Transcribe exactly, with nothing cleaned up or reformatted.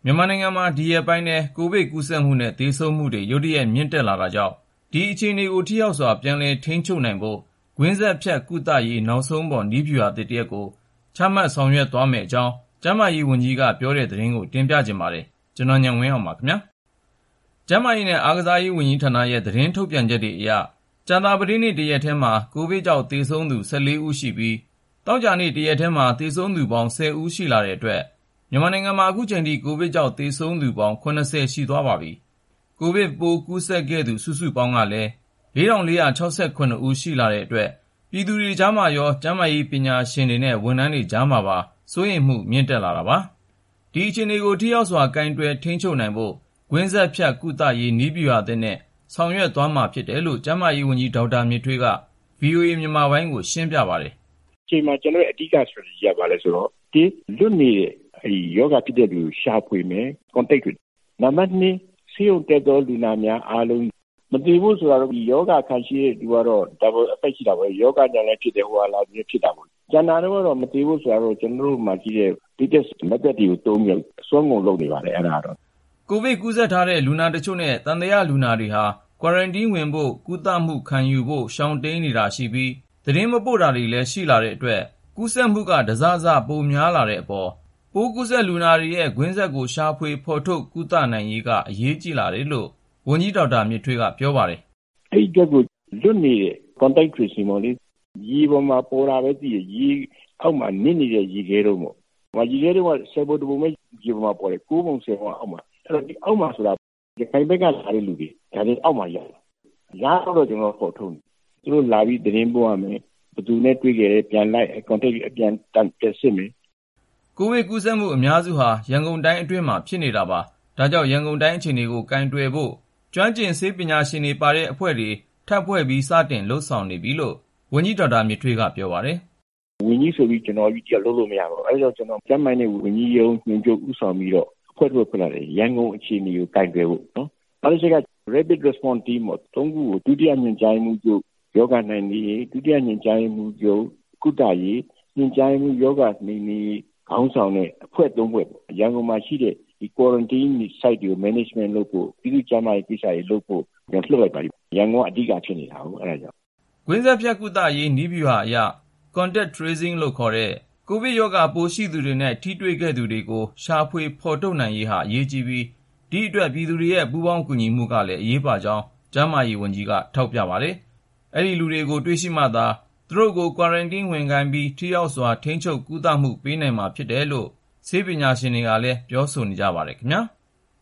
မြန်မာနိုင်ငံမှာဒီရက်ပိုင်းထဲကိုဗစ်ကူးစက်မှုနဲ့သေဆုံးမှုတွေရုတ်တရက်မြင့်တက်လာတာကြောင့်ဒီအခြေအနေကိုထိရောက်စွာပြန်လည်ထိန်းချုပ်နိုင်ဖို့ကွင်းဆက်ဖြတ်ကုသရေးနောက်ဆုံးပေါ်နည်းဗျူဟာသစ်တစ်ရပ်ကိုချမှတ်ဆောင်ရွက်သွားမယ့်အကြောင်းကျန်းမာရေးဝန်ကြီးကပြောတဲ့သတင်းကိုတင်ပြချင်ပါတယ်။ကျွန်တော်ညံဝင်းအောင်ပါခင်ဗျာ။ကျန်းမာရေးနဲ့အားကစားရေးဝန်ကြီးဌာနရဲ့သတင်းထုတ်ပြန်ချက်တွေအရကြာသပတေးနေ့တရက်ထဲမှာကိုဗစ်ကြောင့်သေဆုံးသူ၁၄ဦးရှိပြီးသောကြာနေ့တရက်ထဲမှာသေဆုံးသူပေါင်း၁၀ဦးရှိလာတဲ့အတွက်မြန်မာနိုင်ငံမှာအခုချိန်ထိကိုဗစ်ကြောင့်သေဆုံးသူပေါင်း၇၀ရှိသွားပါပြီ။ကိုဗစ်ပိုးကူးစက်ခဲ့သူစုစုပေါင်းကလည်း၄ထောင်၄ရာ၆၇ဦးရှိလာတဲ့အတွက်ပြည်သူတွေကြားမှာရောကျန်းမာရေးပညာရှင်တွေနဲ့ဝန်ထမ်းတွေကြားမှာပါစိုးရိမ်မှုမြင့်တက်လာတာပါ။ဒီအခြေအနေကိုထိရောက်စွာကင်တွယ်ထိန်းချုပ်နိုင်ဖို့ကွင်းဆက်ဖြတ်ကုသရေးနည်းဗျူဟာသစ်နဲ့ဆောင်ရွက်သွားမှာဖြစ်တယ်လို့ကျန်းမာရေးဝန်ကြီးဒေါက်တာမြင့်ထွေးက ဗွီအိုအေ မြန်မာပိုင်းကိုရှင်းပြပါတယ်။အချိန်မှာကျွန်တော်ရဲ့အဓိက strategy ကဘာလဲဆိုတော့ဒီလွတ်နေတဲ့အဲဒီယောဂဖြစ်တဲ့လူရှာဖွေမယ် contact တွေနံပါတ်နှစ်ဆေးရုံတက်သောလူနာများအားလုံးမတည်ဘူးဆိုတော့ဒီယောဂခံရှိတဲ့လူကတော့ double effect ရှိတာပဲယောဂကြောင့်လည်းဖြစ်တယ်ဟိုဟာလာပြီးဖြစ်တာပေါ့ကျန်တာတော့မတည်ဘူးဆိုတော့ကျွန်တော်တို့မှကြည့်တဲ့ latest method တွေကိုသုံးပြီးအစွမ်းကုန်လုပ်နေပါတယ်အဲ့ဒါတော့ကိုဗစ်ကူးစက်ထားတဲ့လူနာတချို့နဲ့သံသယလူနာတွေဟာ quarantine ဝင်ဖို့ကုသမှုခံယူဖို့ရှောင်တိမ်းနေတာရှိပြီးသတင်းမပို့တာတွေလည်းရှိလာတဲ့အတွက်ကူးစက်မှုကတစစပိုများလာတဲ့အပေါ်ပိုးကူးစက်လူနာတွေရဲ့ကွင်းဆက်ကိုရှာဖွေဖော်ထုတ်ကုသနိုင်ရေးကအရေးကြီးလာတယ်လို့ဝန်ကြီးဒေါက်တာမြင့်ထွေးကပြောပါတယ်။အဲ့ဒီတော့လွတ်နေတဲ့ contact tracing ပေါ့လေရေပေါ်မှာပေါ်လာပဲကြည့်ရေအောက်မှာနစ်နေတဲ့ရေခဲတော့မို့။ဟိုရေခဲတော့ဆယ်ပုံတစ်ပုံပဲရေပေါ်မှာပေါ်တယ်ကိုးပုံဆယ်ပုံအောက်မှာအဲ့တော့ဒီအောက်မှာဆိုတာဒီခိုင်ဘက်ကလာတဲ့လူတွေဒါတွေအောက်မှာရောက်။ရာတော့ကျွန်တော်ဖော်ထုတ်တယ်။သူတို့လာပြီးသတင်းပို့ရမယ်။ဘယ်သူနဲ့တွေ့ကြတယ်ပြန်လိုက် contact အပြန်တန်တက်စစ်မယ်ကိုဗစ်ကူးစက်မှုအများစုဟာရန်ကုန်တိုင်းအတွင်းမှာဖြစ်နေတာပါ။ဒါကြောင့်ရန်ကုန်တိုင်းအခြေအနေကိုကင်တွယ်ဖို့ကျွမ်းကျင်ဆေးပညာရှင်တွေပါတဲ့အဖွဲ့တွေထပ်ဖွဲ့ပြီးစတင်လှုပ်ဆောင်နေပြီလို့ဝန်ကြီးဒေါက်တာမြင့်ထွေးကပြောပါတယ်။ဝန်ကြီးဆိုပြီးကျွန်တော်ကြီးကလုပ်လို့မရပါဘူး။အဲဒါကြောင့်ကျွန်တော်ကျန်းမာရေးဝန်ကြီးရုံးညွှန်ချုပ်ဦးဆောင်ပြီးတော့အဖွဲ့တွေဖွဲ့လာတယ်ရန်ကုန်အခြေအနေကိုကင်တွယ်ဖို့နော်။အဲဒီက rapid response team ကိုသုံးခုကိုဒုတိယညွှန်ကြားမှုချုပ်ယောဂနိုင်နေဒုတိယညွှန်ကြားမှုချုပ်ကုသရေးညွှန်ကြားမှုယောဂနေနေခေါင်းဆောင်တဲ့အဖွဲ့သုံးဖွဲ့ပေါ့ရန်ကုန်မှာရှိတဲ့ဒီ quarantine site တွေကို management လုပ်ဖို့ပြည်သူ့ကျန်းမာရေးကိစ္စတွေလုပ်ဖို့ကျွန်တော်လှုပ်လိုက်ပါပြီရန်ကုန်ကအဓိကဖြစ်နေတာဟုတ်အဲ့ဒါကြောင့်ကွင်းဆက်ဖြတ်ကုသရေးနည်းဗျူဟာအရ contact tracing လို့ခေါ်တဲ့ကိုဗစ်ရောဂါပိုးရှိသူတွေနဲ့ထိတွေ့ခဲ့သူတွေကိုရှာဖွေဖော်ထုတ်နိုင်ရေးဟာအရေးကြီးပြီးဒီအတွက်ပြည်သူတွေရဲ့ပူးပေါင်းကူညီမှုကလည်းအရေးပါကြောင်းကျန်းမာရေးဝန်ကြီးကထောက်ပြပါတယ်အဲ့ဒီလူတွေကိုတွေ့ရှိမှသာသူတို့ကို quarantine ဝင်ခိုင်းပြီးထိရောက်စွာထိန်းချုပ်ကုသမှုပေးနိုင်မှာဖြစ်တယ်လို့ဆေးပညာရှင်တွေကလည်းပြောဆိုနေကြပါတယ်ခင်ဗျာ။